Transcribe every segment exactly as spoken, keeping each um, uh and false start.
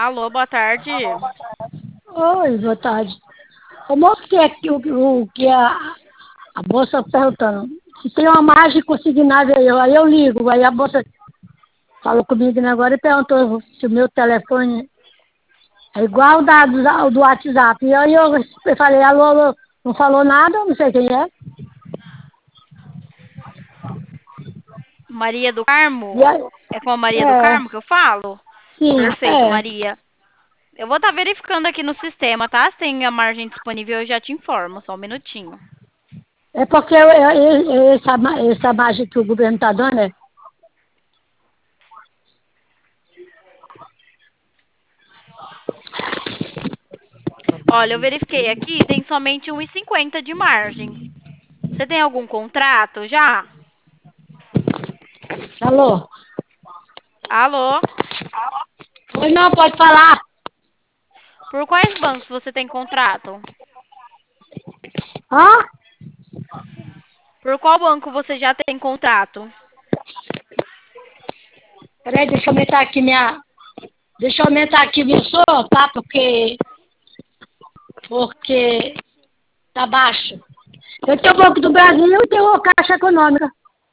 Alô, boa tarde. Oi, boa tarde. O moço que é que, o, o- que a, a moça perguntando se tem uma margem consignável aí, eu- aí eu ligo, aí a moça falou comigo né, agora e perguntou se o meu telefone é igual o da, do, da- do WhatsApp. E aí eu, eu falei, alô, alô, não falou nada, não sei quem é. Maria do E Carmo? aí, É com a Maria do é, Carmo que eu falo? sim, Perfeito, é. Maria. Eu vou estar verificando aqui no sistema, tá? Se tem a margem disponível, eu já te informo. Só um minutinho. É porque eu, eu, eu- essa, ma- essa margem que o governo está dando, é, Olha, eu verifiquei aqui, tem somente um e cinquenta de margem. Você tem algum contrato já? alô? Alô? Pois não, pode falar. Por quais bancos você tem contrato? Hã? Por qual banco você já tem contrato? Peraí, deixa eu aumentar aqui minha. Deixa eu aumentar aqui meu som, tá? Porque. Porque tá baixo. Eu tenho o Banco do Brasil e tenho a Caixa Econômica.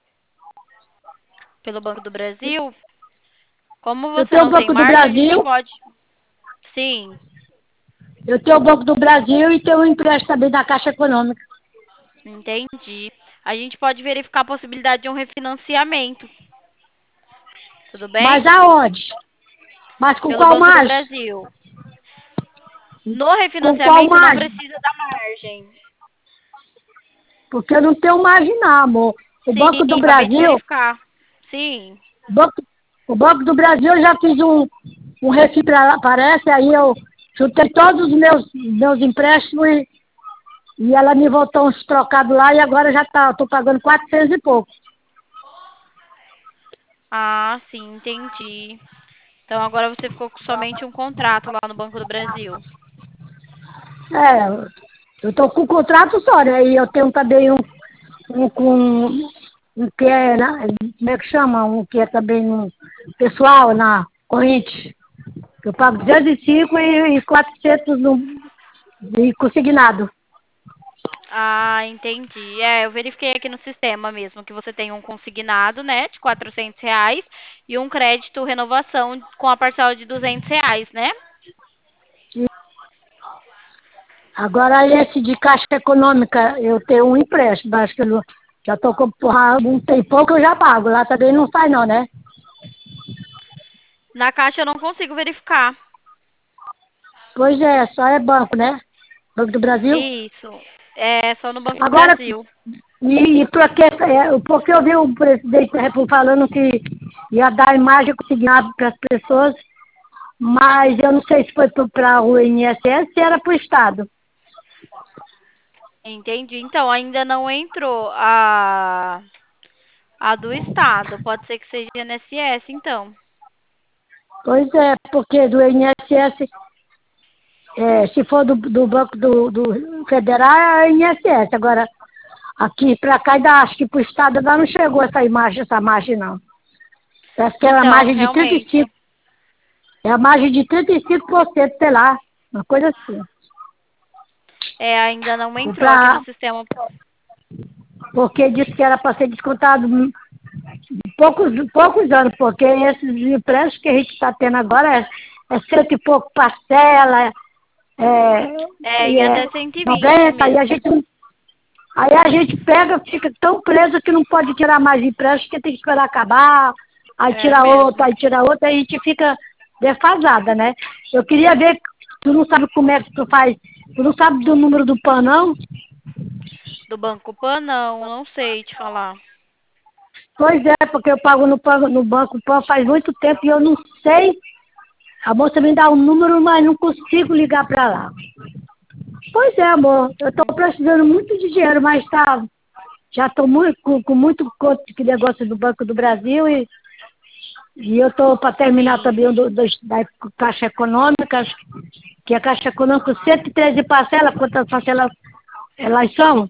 Pelo Banco do Brasil? Como Eu você tenho o não tem Banco do margem, a gente Brasil, pode. Sim, eu tenho o Banco do Brasil e tenho o empréstimo também da Caixa Econômica. entendi. A gente pode verificar a possibilidade de um refinanciamento, tudo bem? Mas aonde? Mas com Pelo qual Banco do margem? Brasil. No Com qual refinanciamento não margem? precisa da margem. Porque eu não tenho margem não, amor. O Banco do Sim, acabei de Brasil, verificar. Sim, o Banco, o Banco do Brasil eu já fiz um, um refis pra lá, parece, aí eu chutei todos os meus, meus empréstimos e, e ela me voltou uns trocados lá e agora já tá, eu tô pagando quatrocentos e pouco. ah, sim, entendi. Então agora você ficou com somente um contrato lá no Banco do Brasil. É, eu tô com contrato só, né? E eu tenho também um, um com um que é, na, como é que chama? Um que é também um pessoal na corrente. Eu pago duzentos e cinco e, e quatrocentos no, e consignado. Ah, entendi. É, eu verifiquei aqui no sistema mesmo que você tem um consignado, né, de quatrocentos reais e um crédito renovação com a parcela de duzentos reais, né? E agora esse de caixa econômica, eu tenho um empréstimo, acho que eu já estou com porra, um tempão que eu já pago. Lá também não sai não, né? Na Caixa eu não consigo verificar. Pois é, só é banco, né? Banco do Brasil. Isso. É só no Banco do Agora, Brasil. e, e porque, é, porque eu vi o presidente da República falando que ia dar imagem consignada para as pessoas, mas eu não sei se foi para o I N S S se era para o Estado. Entendi. Então, ainda não entrou a a do estado. Pode ser que seja I N S S, então. Pois é, porque do I N S S, é, se for do, do Banco do, do Federal, é I N S S. Agora, aqui para cá, ainda acho que para o Estado ainda não chegou essa imagem, essa margem, não. Parece que era a Então, margem de trinta e realmente. cinco. É a margem de trinta e cinco por cento, sei lá, uma coisa assim. É, ainda não entrou aqui no Pra, sistema. porque disse que era para ser descontado poucos, poucos anos, porque esses empréstimos que a gente está tendo agora é, é cento e pouco parcela, é, É, e e é até cento e vinte noventa, e a mesmo. gente, aí a gente pega, fica tão preso que não pode tirar mais empréstimo, que tem que esperar acabar, aí É tira outra, mesmo. aí tira outra, aí a gente fica defasada, né? Eu queria ver, tu não sabe como é que tu faz, tu não sabe do número do PAN, não? Do Banco Pan, não, não sei te falar. Pois é, porque eu pago no, PAN, no Banco PAN faz muito tempo e eu não sei. A moça me dá um número, mas não consigo ligar para lá. Pois é, amor, eu estou Hum, precisando muito de dinheiro, mas tá, já estou muito, com, com muito conto de negócio do Banco do Brasil e, e eu estou para terminar sim, também o do, do, da Caixa Econômica, que a Caixa Econômica cento e treze parcelas, quantas parcelas elas são?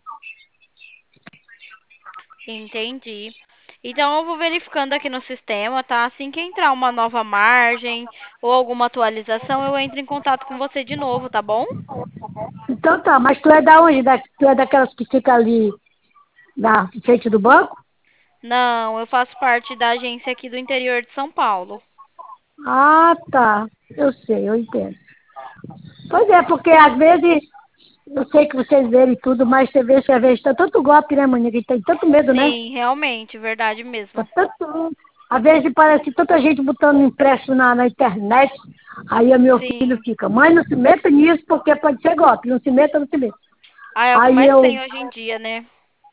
entendi. Então eu vou verificando aqui no sistema, tá? Assim que entrar uma nova margem, ou alguma atualização, eu entro em contato com você de novo, tá bom? Então tá, mas tu é da onde? Da, tu é daquelas que fica ali na frente do banco? Não, eu faço parte da agência aqui do interior de São Paulo. Ah, tá. Eu sei, eu entendo. Pois é, porque às vezes, eu sei que vocês verem tudo, mas você vê, você vê, tá tanto golpe, né, maninha? Que tem tanto medo, né? Sim, realmente, verdade Tá mesmo. tanto. Às vezes parece tanta gente botando impresso na, na internet. Aí o meu filho Sim. fica, mãe, não se meta nisso porque pode ser golpe. Não se meta, não se meta. Ah, é o que Aí mais eu, tem hoje em dia, né?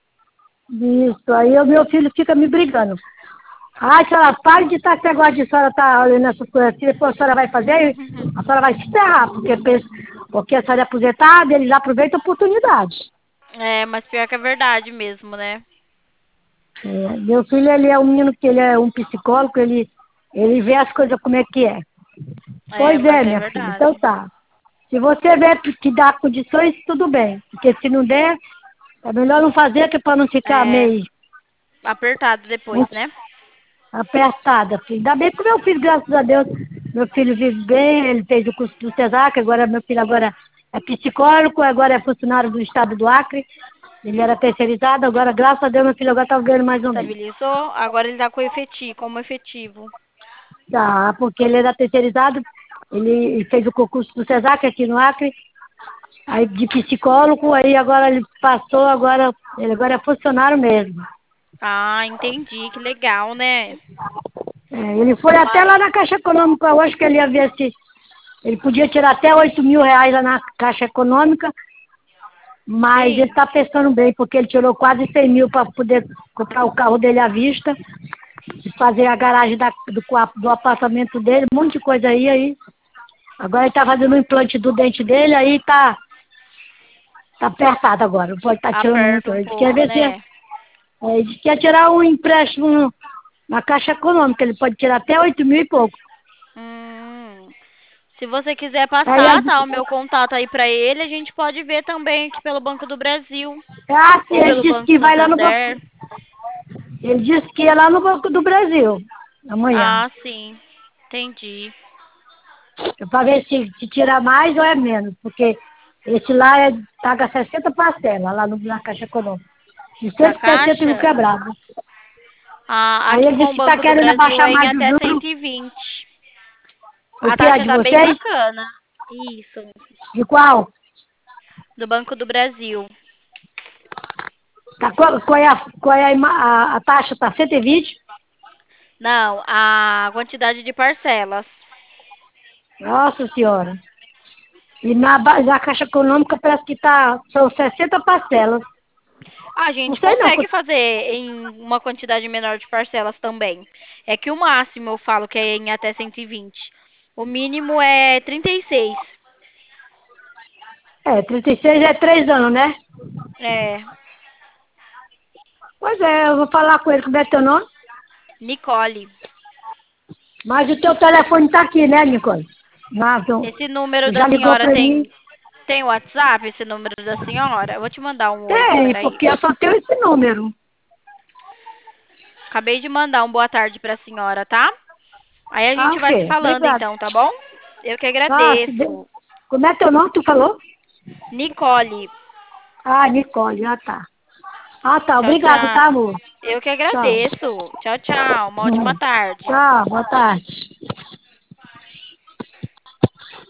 isso, aí o meu filho fica me brigando. Ai, senhora, pare de estar esse negócio de senhora estar olhando essas coisas assim, depois a senhora vai fazer, a senhora vai se ferrar, porque, pensa- porque a senhora é aposentada, eles aproveitam a oportunidade. É, mas pior que é verdade mesmo, né? É, meu filho, ele é um menino que ele é um psicólogo, ele, ele vê as coisas como é que é. É, Pois mas é, é minha filha, então verdade. tá. Se você vê que dá condições, tudo bem. Porque se não der, é melhor não fazer, que é para não ficar É, meio apertado depois, muito né? apertada, filho. Ainda bem que o meu filho, graças a Deus, meu filho vive bem, ele fez o curso do SESAC, agora meu filho agora é psicólogo, agora é funcionário do estado do Acre. Ele era terceirizado, agora, graças a Deus, meu filho agora está ganhando mais ou menos. Estabilizou, agora ele tá com efetivo, como efetivo. Tá, porque ele era terceirizado, ele fez o concurso do SESAC aqui no Acre, aí de psicólogo, aí agora ele passou, agora ele agora é funcionário mesmo. Ah, entendi, que legal, né? É, ele foi até lá na Caixa Econômica hoje que ele ia ver se ele podia tirar até oito mil reais lá na Caixa Econômica, mas ele Sim, está pensando bem, porque ele tirou quase cem mil para poder comprar o carro dele à vista, e fazer a garagem da- do, quarto- do apartamento dele, um monte de coisa aí, aí. Agora ele está fazendo o implante do dente dele, aí está tá apertado agora, não pode estar tirando aperta muito. um Ele quer pouco, ver se é, né? ele disse que ia tirar um empréstimo na Caixa Econômica, ele pode tirar até oito mil e pouco. Hum. Se você quiser Aí passar, ele tá, o meu contato aí pra ele, a gente pode ver também aqui pelo Banco do Brasil ah, sim, ou ele pelo disse Banco que vai lá no banco. Santander. Ele disse que ia lá no Banco do Brasil amanhã. Ah, sim. Entendi. Para ver se, se tira mais ou é menos, porque esse lá é, paga sessenta parcelas lá no, na Caixa Econômica. De Na cento e sessenta e um Caixa? quebrado. Ah, Aí aqui ele com disse o que está Banco do querendo Brasil abaixar é em mais o até juro. cento e vinte. O A que é taxa de tá bem vocês? bacana. Isso, De qual? do Banco do Brasil. Tá, qual, qual é, a, qual é a, ima- a, a taxa? Está cento e vinte. Não, a quantidade de parcelas. Nossa Senhora. E na, ba- na Caixa Econômica parece que tá, são sessenta parcelas. A Não gente sei não. consegue fazer em uma quantidade menor de parcelas também. É que o máximo eu falo que é em até cento e vinte. O mínimo é trinta e seis. É, trinta e seis é três anos, né? É, Pois é, eu vou falar com ele. Como é teu nome? Nicole. Mas o teu telefone está aqui, né, Nicole? Não, tu, Esse número tu da já ligou senhora para mim? tem tem WhatsApp, esse número da senhora? Eu vou te mandar um oi, Tem, peraí. porque eu só tenho esse número. Acabei de mandar um boa tarde pra senhora, tá? Aí a Ah, gente vai se ok. falando Obrigada. então, tá bom? Eu que Ah, se deu. agradeço. Como é teu nome, tu falou? Nicole. Ah, Nicole. Ah, tá. Ah, tá. Tchau, Obrigado, tchau. tá, amor? Eu que Tchau. agradeço. Tchau, tchau. Uma ótima tarde. Tchau, boa tarde.